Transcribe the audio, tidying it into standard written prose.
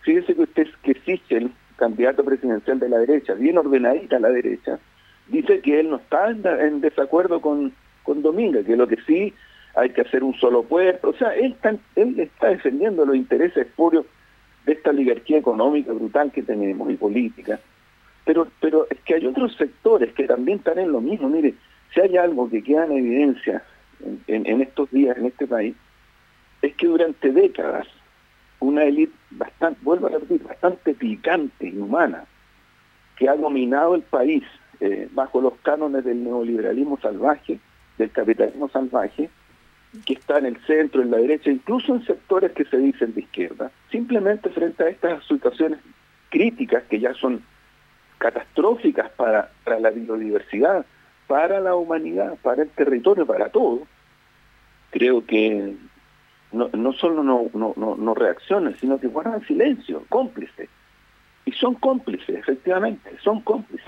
fíjese que Sichel, candidato presidencial de la derecha, bien ordenadita la derecha, dice que él no está en desacuerdo con Dominga, que lo que sí hay que hacer un solo puerto. O sea, él está defendiendo los intereses espurios de esta oligarquía económica brutal que tenemos y política. Pero es que hay otros sectores que también están en lo mismo. Mire, si hay algo que queda en evidencia en estos días en este país, es que durante décadas una élite bastante, vuelvo a repetir, bastante picante, inhumana, que ha dominado el país bajo los cánones del neoliberalismo salvaje, del capitalismo salvaje, que está en el centro, en la derecha, incluso en sectores que se dicen de izquierda, simplemente frente a estas situaciones críticas que ya son catastróficas para la biodiversidad, para la humanidad, para el territorio, para todo, creo que no solo no reaccionan, sino que guardan silencio, cómplices. Y son cómplices, efectivamente, son cómplices.